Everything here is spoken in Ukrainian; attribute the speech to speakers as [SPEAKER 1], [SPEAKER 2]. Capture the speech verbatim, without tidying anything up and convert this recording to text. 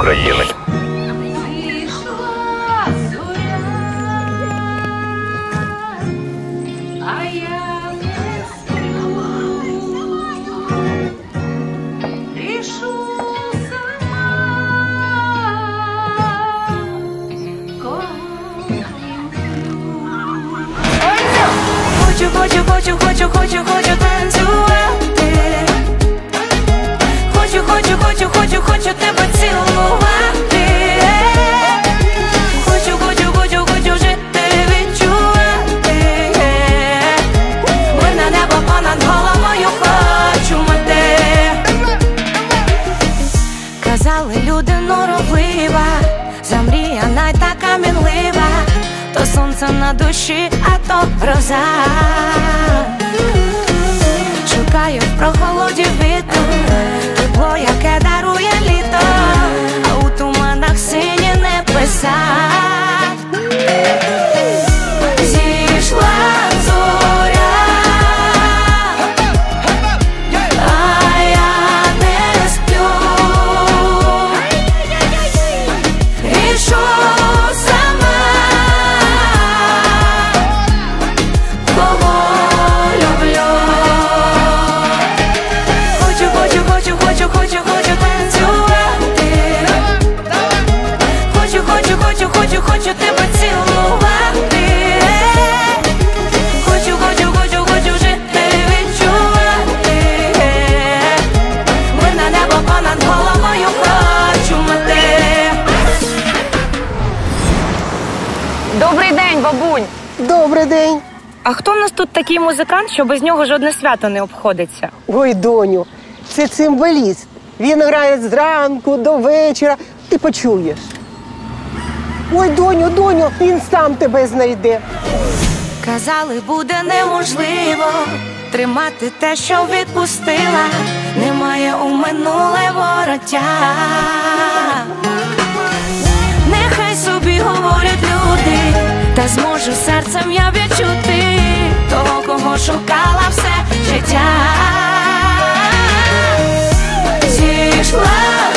[SPEAKER 1] України.
[SPEAKER 2] Хочу, хочу, хочу, хочу, хочу, хочу танцювати. Хочу, хочу, хочу, хочу, хочу тебе цілувати. Хочу, хочу, хочу, хочу жити, відчувати. Мирне небо понад головою хочу мати. Казали, люди норовлива, замріяна й така мінлива. То сонце на душі, а то гроза. Шукаю в прохолоді вітру тепло, яке дарує літо, а у туманах сині небеса. Зійшла зоря, а я не сплю. Рішу Хочу, хочу тебе цілувати. Хочу, хочу, хочу, хочу жити, відчувати. Мирне небо понад головою хочу мати.
[SPEAKER 3] Добрий день, бабунь.
[SPEAKER 4] Добрий день.
[SPEAKER 3] А хто в нас тут такий музикант, що без нього жодне свято не обходиться?
[SPEAKER 4] Ой, доню, це цимбаліст. Він грає зранку до вечора. Ти почуєш. Ой, доню, доню, він сам тебе знайде.
[SPEAKER 2] Казали, буде неможливо тримати те, що відпустила. Немає у минуле вороття. Нехай собі говорять люди, та зможу серцем я відчути того, кого шукала все життя. Зійшла